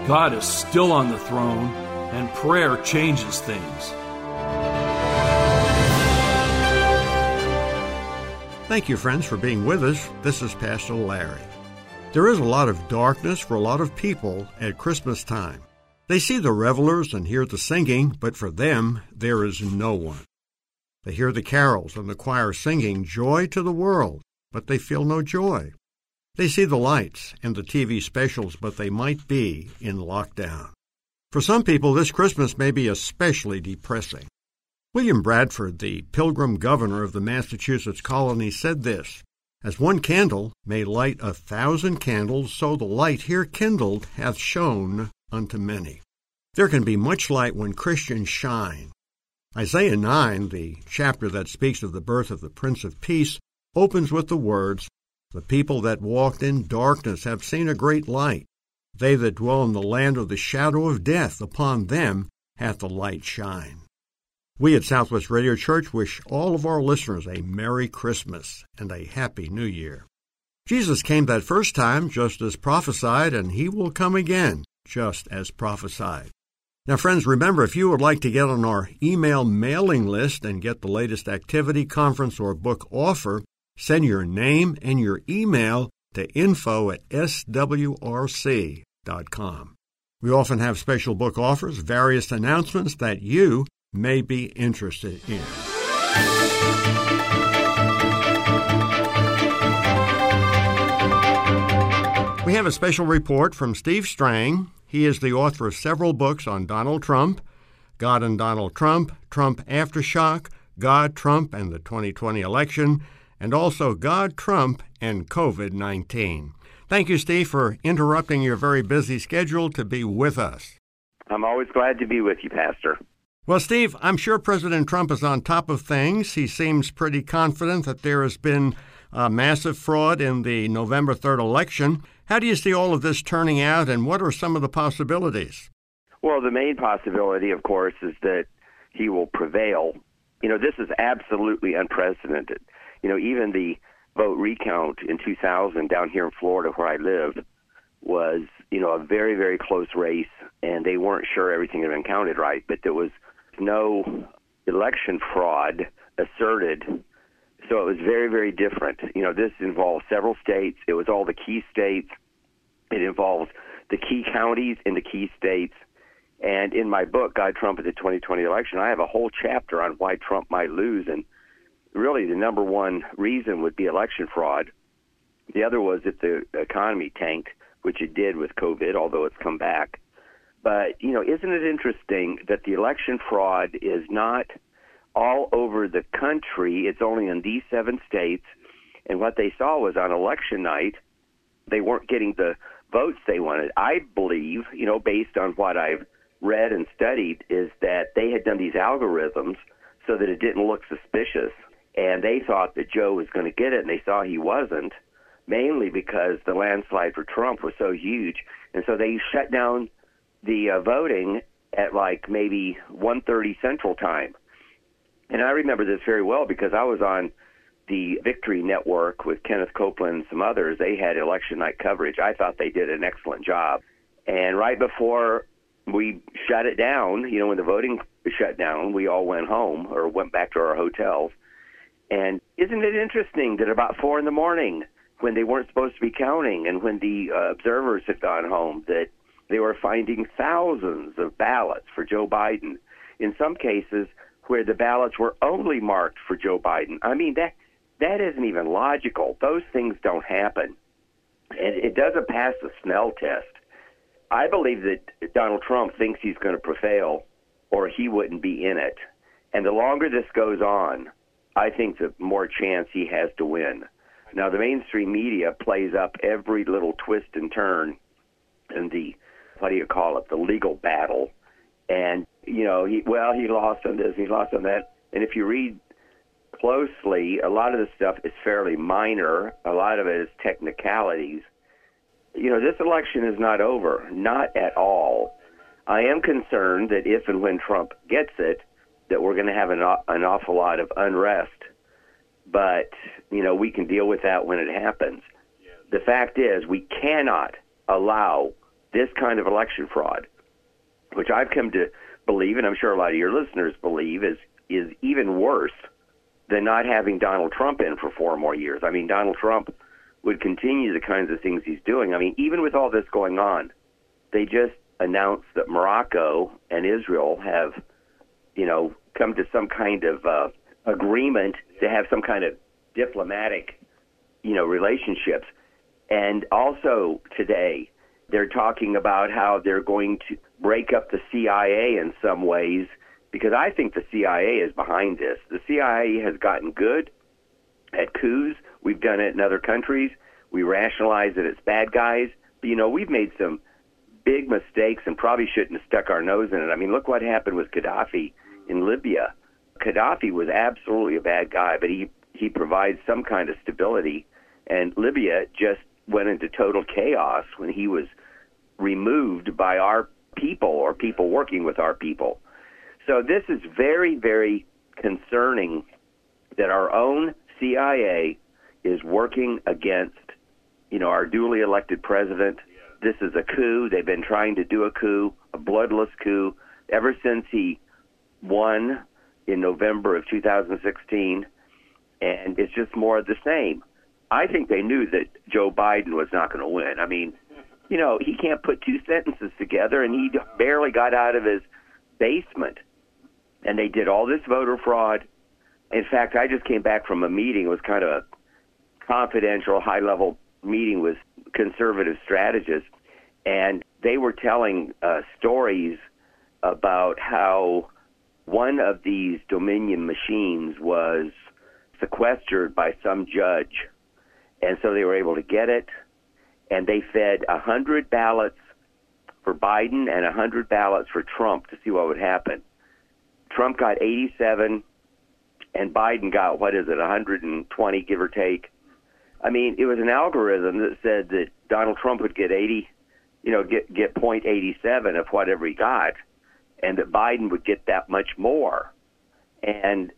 God is still on the throne, and prayer changes things. Thank you, friends, for being with us. This is Pastor Larry. There is a lot of darkness for a lot of people at Christmas time. They see the revelers and hear the singing, but for them, there is no one. They hear the carols and the choir singing joy to the world, but they feel no joy. They see the lights and the TV specials, but they might be in lockdown. For some people, this Christmas may be especially depressing. William Bradford, the Pilgrim governor of the Massachusetts colony, said this, "As one candle may light 1,000 candles, so the light here kindled hath shone unto many." There can be much light when Christians shine. Isaiah 9, the chapter that speaks of the birth of the Prince of Peace, opens with the words, "The people that walked in darkness have seen a great light. They that dwell in the land of the shadow of death, upon them hath the light shine." We at Southwest Radio Church wish all of our listeners a Merry Christmas and a Happy New Year. Jesus came that first time just as prophesied, and he will come again just as prophesied. Now, friends, remember, if you would like to get on our email mailing list and get the latest activity, conference, or book offer, send your name and your email to info@swrc.com. We often have special book offers, various announcements that you may be interested in. We have a special report from Steve Strang. He is the author of several books on Donald Trump, God and Donald Trump, Trump Aftershock, God, Trump, and the 2020 election, and also God, Trump, and COVID-19. Thank you, Steve, for interrupting your very busy schedule to be with us. I'm always glad to be with you, Pastor. Well, Steve, I'm sure President Trump is on top of things. He seems pretty confident that there has been massive fraud in the November 3rd election. How do you see all of this turning out, and what are some of the possibilities? Well, the main possibility, of course, is that he will prevail. This is absolutely unprecedented. Even the vote recount in 2000 down here in Florida where I live was, a very, very close race, and they weren't sure everything had been counted right, but there was no election fraud asserted. So it was very, very different. This involved several states. It was all the key states. It involves the key counties in the key states. And in my book, God, Trump, and the 2020 election, I have a whole chapter on why Trump might lose. And really the number one reason would be election fraud. The other was if the economy tanked, which it did with COVID, although it's come back. But, isn't it interesting that the election fraud is not all over the country? It's only in these 7 states. And what they saw was on election night, they weren't getting the votes they wanted. I believe, based on what I've read and studied, is that they had done these algorithms so that it didn't look suspicious. And they thought that Joe was going to get it, and they saw he wasn't, mainly because the landslide for Trump was so huge. And so they shut down the voting at maybe 1:30 Central Time. And I remember this very well because I was on the Victory Network with Kenneth Copeland and some others. They had election night coverage. I thought they did an excellent job. And right before we shut it down, when the voting shut down, we all went home or went back to our hotels. And isn't it interesting that about 4 in the morning, when they weren't supposed to be counting and when the observers had gone home, that they were finding thousands of ballots for Joe Biden, in some cases where the ballots were only marked for Joe Biden. I mean, that isn't even logical. Those things don't happen. And it doesn't pass the Snell test. I believe that Donald Trump thinks he's going to prevail or he wouldn't be in it. And the longer this goes on, I think the more chance he has to win. Now, the mainstream media plays up every little twist and turn in the, the legal battle. And, he lost on this, he lost on that. And if you read closely, a lot of the stuff is fairly minor. A lot of it is technicalities. This election is not over, not at all. I am concerned that if and when Trump gets it, that we're going to have an awful lot of unrest. But, we can deal with that when it happens. The fact is, we cannot allow this kind of election fraud, which I've come to believe, and I'm sure a lot of your listeners believe, is even worse than not having Donald Trump in for 4 more years. I mean, Donald Trump would continue the kinds of things he's doing. I mean, even with all this going on, they just announced that Morocco and Israel have, come to some kind of agreement to have some kind of diplomatic, relationships. And also today, they're talking about how they're going to break up the CIA in some ways, because I think the CIA is behind this. The CIA has gotten good at coups. We've done it in other countries. We rationalize that it's bad guys. But, we've made some big mistakes and probably shouldn't have stuck our nose in it. I mean, look what happened with Gaddafi in Libya. Gaddafi was absolutely a bad guy, but he provides some kind of stability. And Libya just went into total chaos when he was removed by our people or people working with our people. So this is very, very concerning that our own CIA is working against, our duly elected president. This is a coup. They've been trying to do a coup, a bloodless coup, ever since he won in November of 2016, and it's just more of the same. I think they knew that Joe Biden was not going to win. I mean, he can't put 2 sentences together, and he barely got out of his basement. And they did all this voter fraud. In fact, I just came back from a meeting. It was kind of a confidential, high-level meeting with conservative strategists, and they were telling stories about how one of these Dominion machines was sequestered by some judge, and so they were able to get it, and they fed 100 ballots for Biden and 100 ballots for Trump to see what would happen. Trump got 87, and Biden got, 120, give or take. I mean, it was an algorithm that said that Donald Trump would get 80, get .87 of whatever he got, and that Biden would get that much more. And,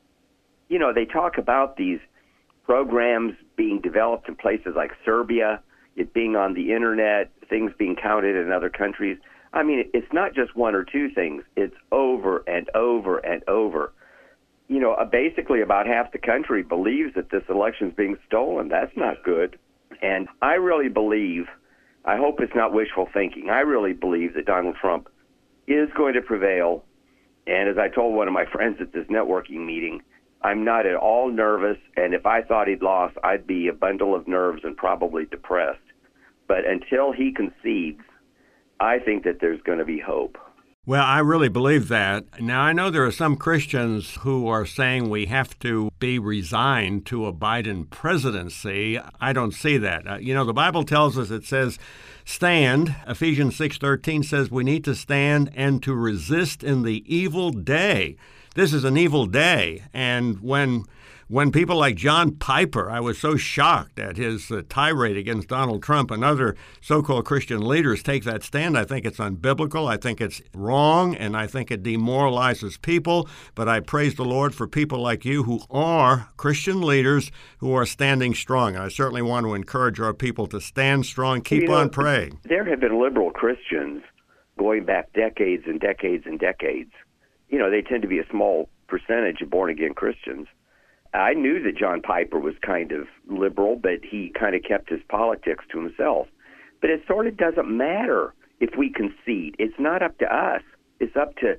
they talk about these programs being developed in places like Serbia, it being on the internet, things being counted in other countries. I mean, it's not just 1 or 2 things. It's over and over and over. Basically about half the country believes that this election is being stolen. That's not good. And I really believe, I hope it's not wishful thinking, I really believe that Donald Trump is going to prevail. And as I told one of my friends at this networking meeting, I'm not at all nervous, and if I thought he'd lost, I'd be a bundle of nerves and probably depressed. But until he concedes, I think that there's going to be hope. Well, I really believe that. Now, I know there are some Christians who are saying we have to be resigned to a Biden presidency. I don't see that. The Bible tells us, it says, stand. Ephesians 6:13 says we need to stand and to resist in the evil day. This is an evil day. And when people like John Piper, I was so shocked at his tirade against Donald Trump and other so-called Christian leaders take that stand. I think it's unbiblical. I think it's wrong, and I think it demoralizes people. But I praise the Lord for people like you who are Christian leaders who are standing strong. And I certainly want to encourage our people to stand strong, keep on praying. There have been liberal Christians going back decades and decades and decades. They tend to be a small percentage of born-again Christians. I knew that John Piper was kind of liberal, but he kind of kept his politics to himself. But it sort of doesn't matter if we concede. It's not up to us. It's up to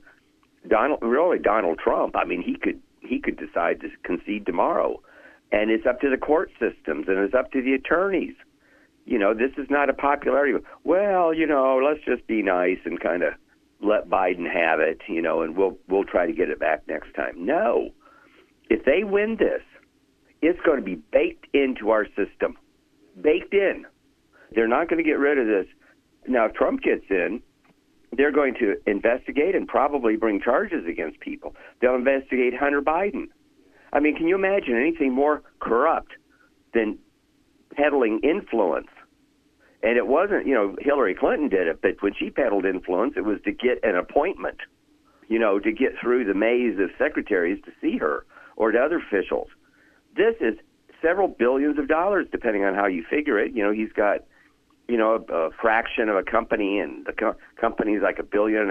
Donald Trump. I mean, he could decide to concede tomorrow. And it's up to the court systems, and it's up to the attorneys. This is not a popularity. Well, let's just be nice and kind of let Biden have it, and we'll try to get it back next time. No. If they win this, it's going to be baked into our system. Baked in. They're not going to get rid of this. Now, if Trump gets in, they're going to investigate and probably bring charges against people. They'll investigate Hunter Biden. I mean, can you imagine anything more corrupt than peddling influence? And it wasn't, Hillary Clinton did it, but when she peddled influence, it was to get an appointment, to get through the maze of secretaries to see her or to other officials. This is several billions of dollars, depending on how you figure it. He's got a fraction of a company, and the company's like $1.5 billion,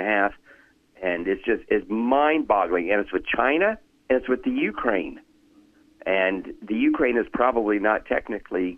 and it's mind-boggling. And it's with China, and it's with the Ukraine. And the Ukraine is probably not technically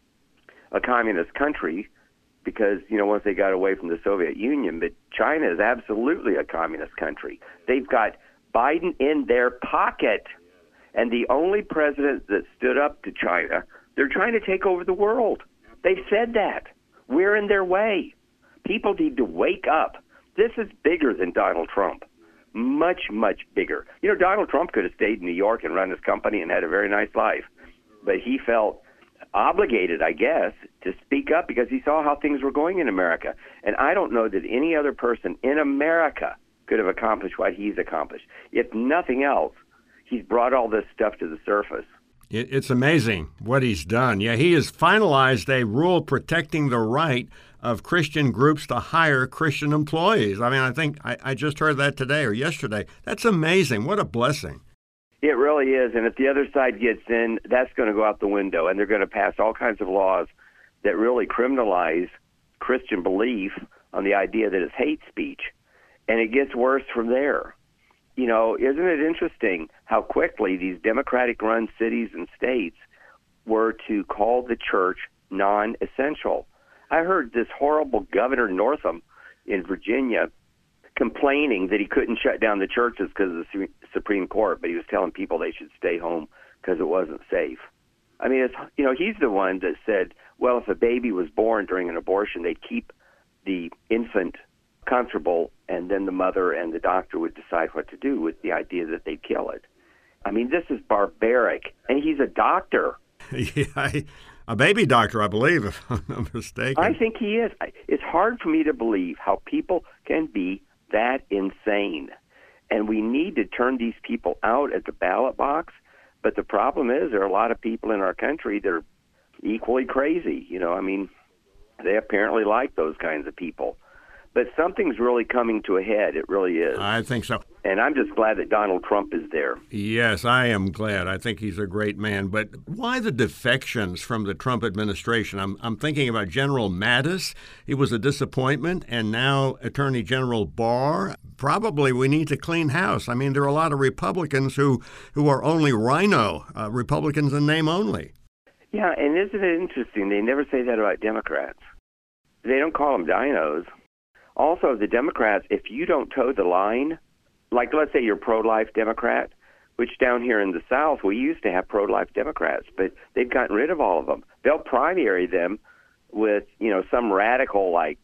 a communist country because, once they got away from the Soviet Union, but China is absolutely a communist country. They've got Biden in their pocket, and the only president that stood up to China, they're trying to take over the world. They've said that. We're in their way. People need to wake up. This is bigger than Donald Trump. Much, much bigger. Donald Trump could have stayed in New York and run his company and had a very nice life, but he felt obligated, I guess, to speak up because he saw how things were going in America. And I don't know that any other person in America could have accomplished what he's accomplished. If nothing else, he's brought all this stuff to the surface. It's amazing what he's done. Yeah, he has finalized a rule protecting the right of Christian groups to hire Christian employees. I mean, I think I just heard that today or yesterday. That's amazing. What a blessing. It really is. And if the other side gets in, that's going to go out the window. And they're going to pass all kinds of laws that really criminalize Christian belief on the idea that it's hate speech. And it gets worse from there. Isn't it interesting how quickly these Democratic-run cities and states were to call the church non-essential? I heard this horrible Governor Northam in Virginia complaining that he couldn't shut down the churches because of the Supreme Court, but he was telling people they should stay home because it wasn't safe. I mean, he's the one that said, well, if a baby was born during an abortion, they'd keep the infant comfortable, and then the mother and the doctor would decide what to do with the idea that they'd kill it. I mean, this is barbaric, and he's a doctor. Yeah, a baby doctor, I believe, if I'm not mistaken. I think he is. It's hard for me to believe how people can be that insane. And we need to turn these people out at the ballot box. But the problem is there are a lot of people in our country that are equally crazy. They apparently like those kinds of people. But something's really coming to a head. It really is. I think so. And I'm just glad that Donald Trump is there. Yes, I am glad. I think he's a great man. But why the defections from the Trump administration? I'm thinking about General Mattis. He was a disappointment. And now Attorney General Barr. Probably we need to clean house. I mean, there are a lot of Republicans who are only rhino, Republicans in name only. Yeah, and isn't it interesting? They never say that about Democrats. They don't call them dinos. Also, the Democrats, if you don't toe the line, like let's say you're pro-life Democrat, which down here in the South, we used to have pro-life Democrats, but they've gotten rid of all of them. They'll primary them with, some radical like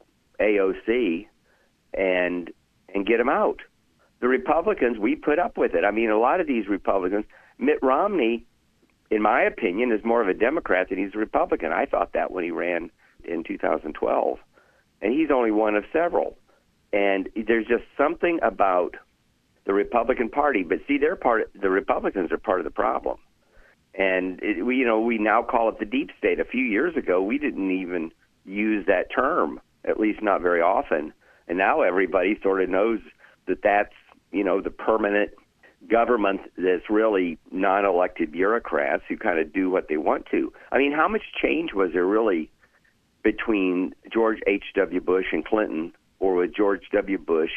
AOC and get them out. The Republicans, we put up with it. I mean, a lot of these Republicans, Mitt Romney, in my opinion, is more of a Democrat than he's a Republican. I thought that when he ran in 2012. And he's only one of several. And there's just something about the Republican Party. But see, the Republicans are part of the problem. And we now call it the deep state. A few years ago, we didn't even use that term, at least not very often. And now everybody sort of knows that that's, the permanent government that's really non-elected bureaucrats who kind of do what they want to. I mean, how much change was there really between George H.W. Bush and Clinton, or with George W. Bush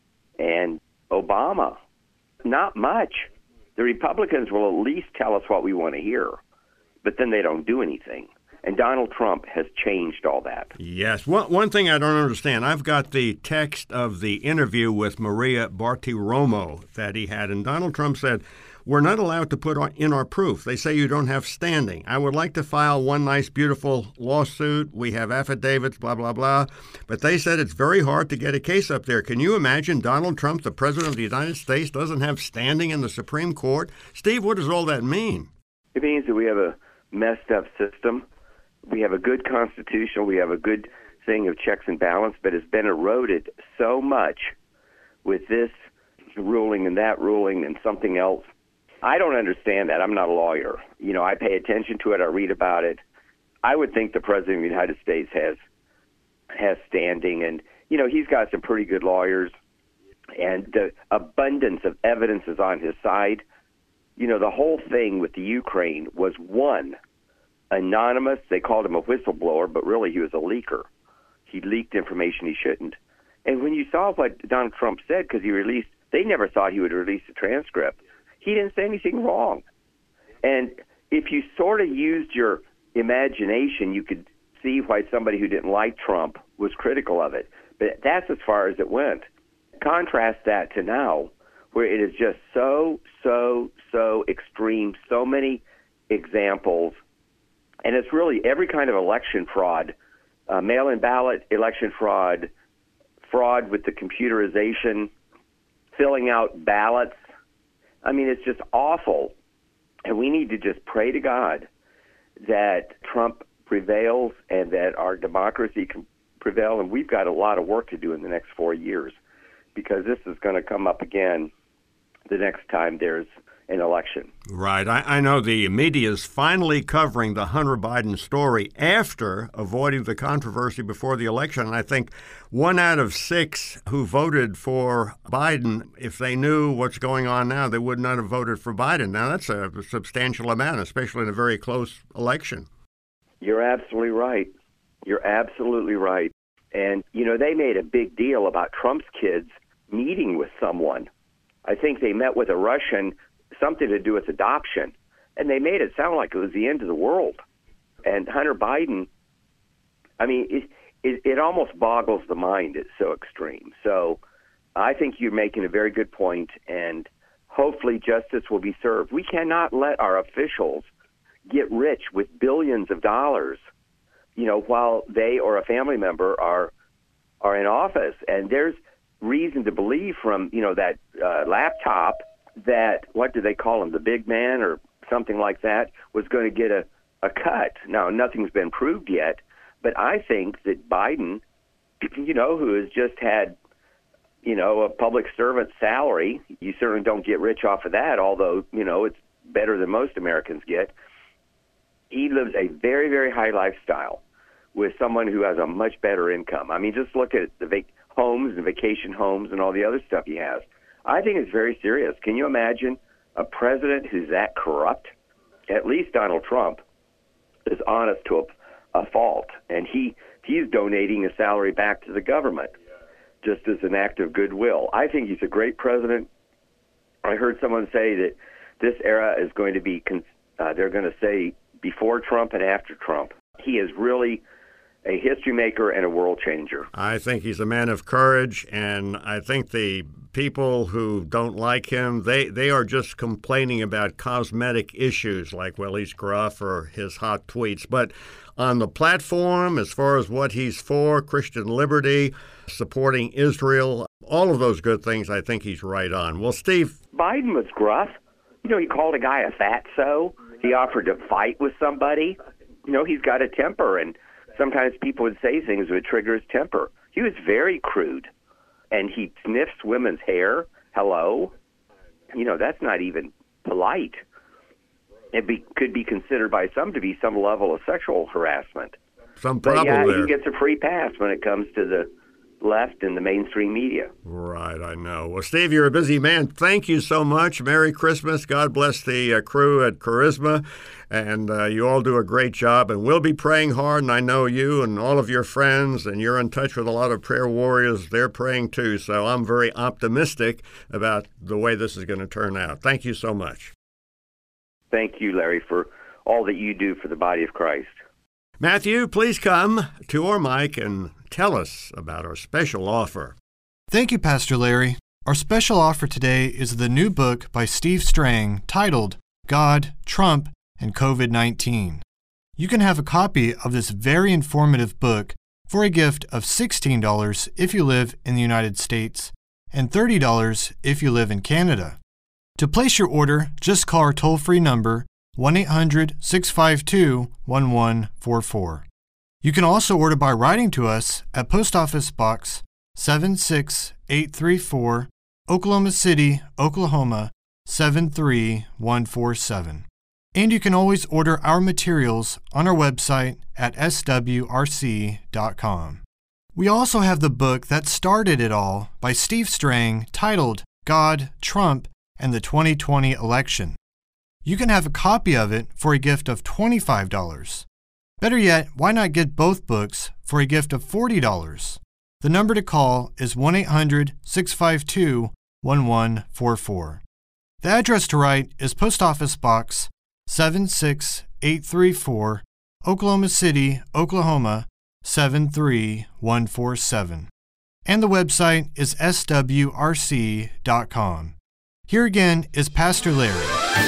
and Obama? Not much. The Republicans will at least tell us what we want to hear, but then they don't do anything. And Donald Trump has changed all that. Yes. One thing I don't understand, I've got the text of the interview with Maria Bartiromo that he had, and Donald Trump said, "We're not allowed to put in our proof. They say you don't have standing. I would like to file one nice, beautiful lawsuit. We have affidavits, blah, blah, blah. But they said it's very hard to get a case up there. Can you imagine Donald Trump, the President of the United States, doesn't have standing in the Supreme Court?" Steve, what does all that mean? It means that we have a messed up system. We have a good constitution. We have a good thing of checks and balance, but it's been eroded so much with this ruling and that ruling and something else. I don't understand that. I'm not a lawyer. I pay attention to it. I read about it. I would think the President of the United States has standing, and, he's got some pretty good lawyers, and the abundance of evidence is on his side. The whole thing with the Ukraine was won anonymous. They called him a whistleblower, but really he was a leaker. He leaked information he shouldn't. And when you saw what Donald Trump said, because they never thought he would release the transcript. He didn't say anything wrong. And if you sort of used your imagination, you could see why somebody who didn't like Trump was critical of it. But that's as far as it went. Contrast that to now, where it is just so extreme, so many examples, and it's really every kind of election fraud, mail-in ballot election fraud, fraud with the computerization, filling out ballots. I mean, it's just awful. And we need to just pray to God that Trump prevails and that our democracy can prevail. And we've got a lot of work to do in the next 4 years, because this is going to come up again the next time there's an election. Right. I know the media is finally covering the Hunter Biden story after avoiding the controversy before the election. And I think 1 out of 6 who voted for Biden, if they knew what's going on now, they would not have voted for Biden. Now, that's a substantial amount, especially in a very close election. You're absolutely right. You're absolutely right. And, they made a big deal about Trump's kids meeting with someone. I think they met with a Russian, something to do with adoption, and they made it sound like it was the end of the world. And Hunter Biden, I mean, it almost boggles the mind. It's so extreme. So I think you're making a very good point, and hopefully justice will be served. We cannot let our officials get rich with billions of dollars, while they or a family member are in office. And there's reason to believe from, that laptop that, what do they call him, the big man or something like that, was going to get a cut. Now, nothing's been proved yet, but I think that Biden, who has just had, a public servant salary, you certainly don't get rich off of that, although, it's better than most Americans get. He lives a very, very high lifestyle with someone who has a much better income. I mean, just look at the homes and vacation homes and all the other stuff he has. I think it's very serious. Can you imagine a president who's that corrupt? At least Donald Trump is honest to a fault, and he's donating a salary back to the government just as an act of goodwill. I think he's a great president. I heard someone say that this era is going to be, they're going to say before Trump and after Trump. He is really a history maker and a world changer. I think he's a man of courage, and I think the people who don't like him, they are just complaining about cosmetic issues like, well, he's gruff or his hot tweets. But on the platform, as far as what he's for, Christian liberty, supporting Israel, all of those good things, I think he's right on. Well, Steve. Biden was gruff. He called a guy a fatso. He offered to fight with somebody. He's got a temper, and sometimes people would say things that would trigger his temper. He was very crude, and he sniffs women's hair. Hello? That's not even polite. It could be considered by some to be some level of sexual harassment. Some problem there. He gets a free pass when it comes to the left and the mainstream media. Right, I know. Well, Steve, you're a busy man. Thank you so much. Merry Christmas. God bless the crew at Charisma. And you all do a great job. And we'll be praying hard. And I know you and all of your friends, and you're in touch with a lot of prayer warriors. They're praying too. So I'm very optimistic about the way this is going to turn out. Thank you so much. Thank you, Larry, for all that you do for the body of Christ. Matthew, please come to our mic and tell us about our special offer. Thank you, Pastor Larry. Our special offer today is the new book by Steve Strang titled God, Trump, and COVID-19. You can have a copy of this very informative book for a gift of $16 if you live in the United States and $30 if you live in Canada. To place your order, just call our toll-free number 1-800-652-1144. You can also order by writing to us at Post Office Box 76834, Oklahoma City, Oklahoma 73147. And you can always order our materials on our website at swrc.com. We also have the book that started it all by Steve Strang titled God, Trump, and the 2020 Election. You can have a copy of it for a gift of $25. Better yet, why not get both books for a gift of $40? The number to call is 1-800-652-1144. The address to write is Post Office Box 76834, Oklahoma City, Oklahoma 73147. And the website is swrc.com. Here again is Pastor Larry.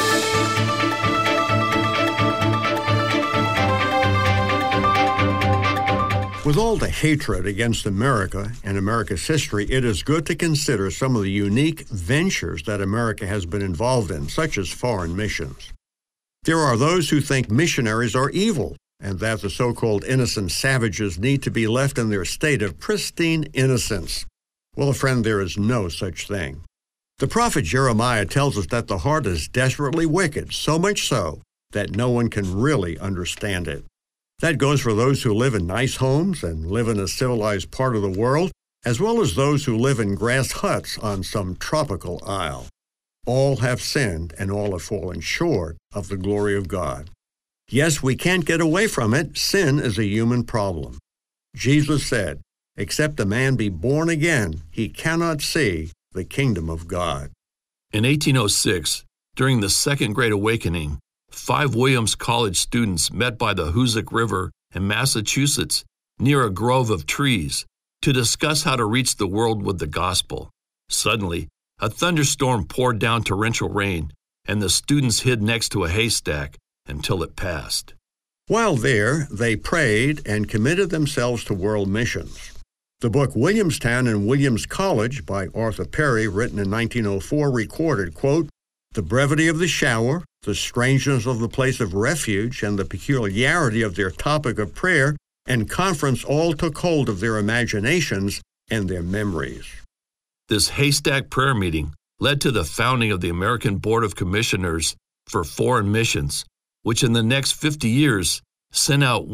With all the hatred against America and America's history, it is good to consider some of the unique ventures that America has been involved in, such as foreign missions. There are those who think missionaries are evil, and that the so-called innocent savages need to be left in their state of pristine innocence. Well, friend, there is no such thing. The prophet Jeremiah tells us that the heart is desperately wicked, so much so that no one can really understand it. That goes for those who live in nice homes and live in a civilized part of the world, as well as those who live in grass huts on some tropical isle. All have sinned and all have fallen short of the glory of God. Yes, we can't get away from it. Sin is a human problem. Jesus said, "Except a man be born again, he cannot see the kingdom of God." In 1806, during the Second Great Awakening, 5 Williams College students met by the Hoosick River in Massachusetts near a grove of trees to discuss how to reach the world with the gospel. Suddenly, a thunderstorm poured down torrential rain, and the students hid next to a haystack until it passed. While there, they prayed and committed themselves to world missions. The book Williamstown and Williams College by Arthur Perry, written in 1904, recorded, quote, "The brevity of the shower, the strangeness of the place of refuge, and the peculiarity of their topic of prayer and conference all took hold of their imaginations and their memories." This haystack prayer meeting led to the founding of the American Board of Commissioners for Foreign Missions, which in the next 50 years sent out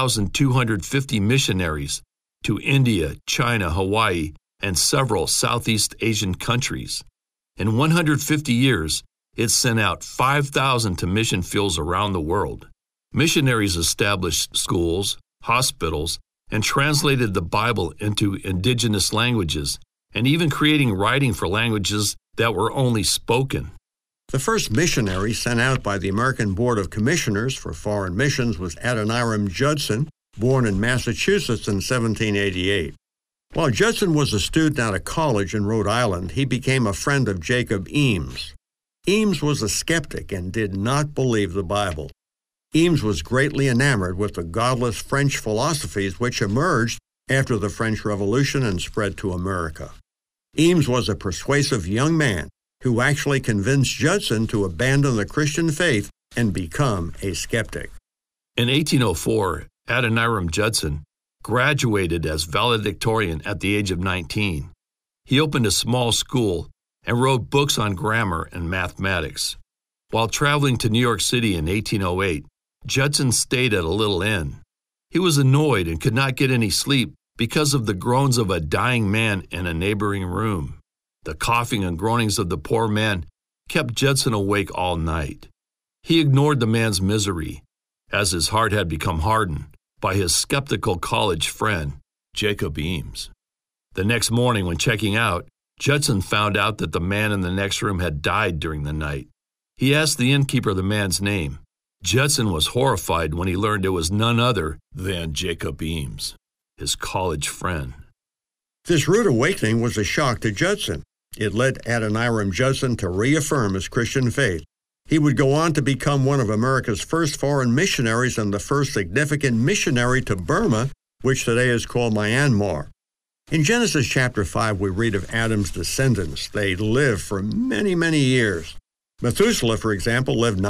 1,250 missionaries to India, China, Hawaii, and several Southeast Asian countries. In 150 years, it sent out 5,000 to mission fields around the world. Missionaries established schools, hospitals, and translated the Bible into indigenous languages, and even creating writing for languages that were only spoken. The first missionary sent out by the American Board of Commissioners for Foreign Missions was Adoniram Judson, born in Massachusetts in 1788. While Judson was a student at a college in Rhode Island, he became a friend of Jacob Eames. Eames was a skeptic and did not believe the Bible. Eames was greatly enamored with the godless French philosophies which emerged after the French Revolution and spread to America. Eames was a persuasive young man who actually convinced Judson to abandon the Christian faith and become a skeptic. In 1804, Adoniram Judson graduated as valedictorian at the age of 19. He opened a small school and wrote books on grammar and mathematics. While traveling to New York City in 1808, Judson stayed at a little inn. He was annoyed and could not get any sleep because of the groans of a dying man in a neighboring room. The coughing and groanings of the poor man kept Judson awake all night. He ignored the man's misery, as his heart had become hardened by his skeptical college friend, Jacob Eames. The next morning, when checking out, Judson found out that the man in the next room had died during the night. He asked the innkeeper the man's name. Judson was horrified when he learned it was none other than Jacob Eames, his college friend. This rude awakening was a shock to Judson. It led Adoniram Judson to reaffirm his Christian faith. He would go on to become one of America's first foreign missionaries and the first significant missionary to Burma, which today is called Myanmar. In Genesis chapter 5, we read of Adam's descendants. They lived for many, many years. Methuselah, for example, lived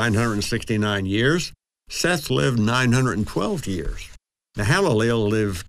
969 years. Seth lived 912 years. Mahalalel lived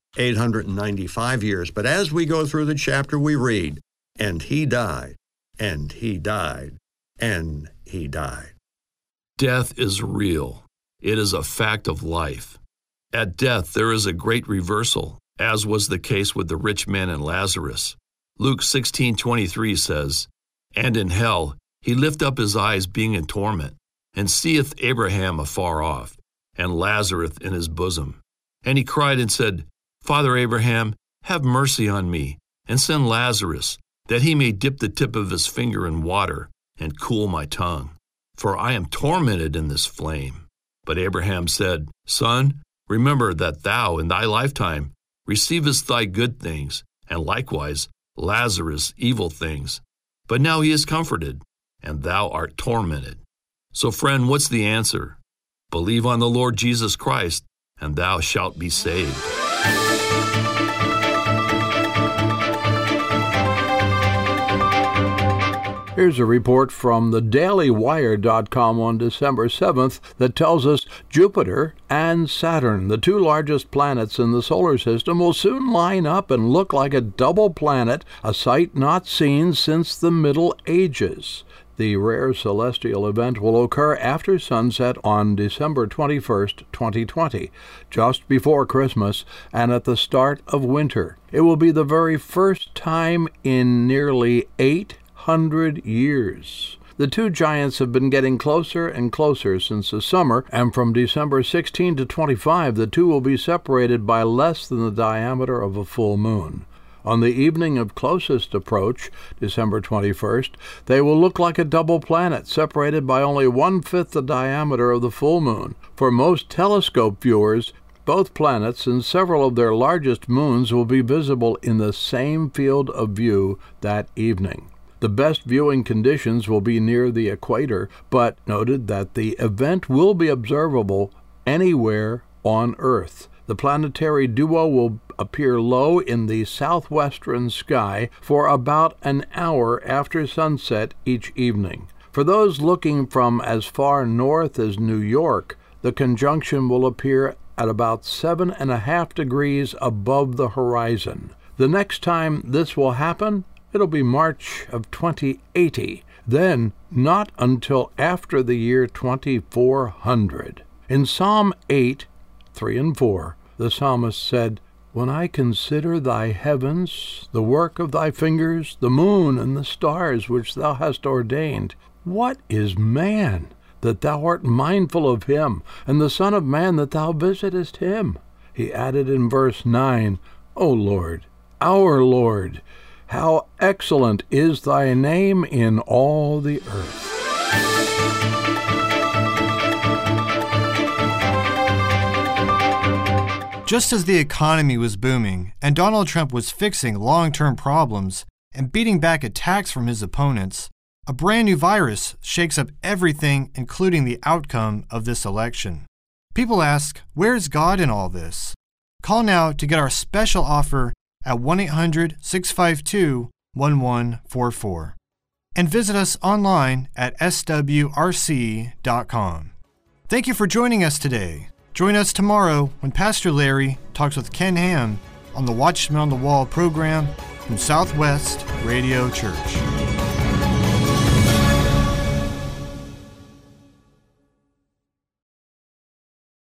895 years. But as we go through the chapter, we read, "And he died, and he died, and he died." Death is real. It is a fact of life. At death, there is a great reversal, as was the case with the rich man and Lazarus. Luke 16:23 says, "And in hell he lift up his eyes being in torment, and seeth Abraham afar off, and Lazarus in his bosom. And he cried and said, Father Abraham, have mercy on me, and send Lazarus, that he may dip the tip of his finger in water, and cool my tongue. For I am tormented in this flame. But Abraham said, Son, remember that thou in thy lifetime receivest thy good things, and likewise Lazarus evil things. But now he is comforted, and thou art tormented. So friend, what's the answer? Believe on the Lord Jesus Christ, and thou shalt be saved. Here's a report from thedailywire.com on December 7th that tells us Jupiter and Saturn, the two largest planets in the solar system, will soon line up and look like a double planet, a sight not seen since the Middle Ages. The rare celestial event will occur after sunset on December 21st, 2020, just before Christmas and at the start of winter. It will be the very first time in nearly 800 years. The two giants have been getting closer and closer since the summer, and from December 16 to 25, the two will be separated by less than the diameter of a full moon. On the evening of closest approach, December 21st, they will look like a double planet, separated by only 1/5 the diameter of the full moon. For most telescope viewers, both planets and several of their largest moons will be visible in the same field of view that evening. The best viewing conditions will be near the equator, but noted that the event will be observable anywhere on Earth. The planetary duo will appear low in the southwestern sky for about an hour after sunset each evening. For those looking from as far north as New York, the conjunction will appear at about 7.5 degrees above the horizon. The next time this will happen, it'll be March of 2080, then not until after the year 2400. In Psalm 8, 3 and 4, the psalmist said, When I consider thy heavens, the work of thy fingers, the moon and the stars which thou hast ordained, what is man, that thou art mindful of him, and the Son of Man, that thou visitest him? He added in verse 9, O Lord, our Lord, how excellent is thy name in all the earth. Just as the economy was booming and Donald Trump was fixing long-term problems and beating back attacks from his opponents, a brand new virus shakes up everything, including the outcome of this election. People ask, where's God in all this? Call now to get our special offer at 1-800-652-1144 and visit us online at swrc.com. Thank you for joining us today. Join us tomorrow when Pastor Larry talks with Ken Ham on the Watchman on the Wall program from Southwest Radio Church.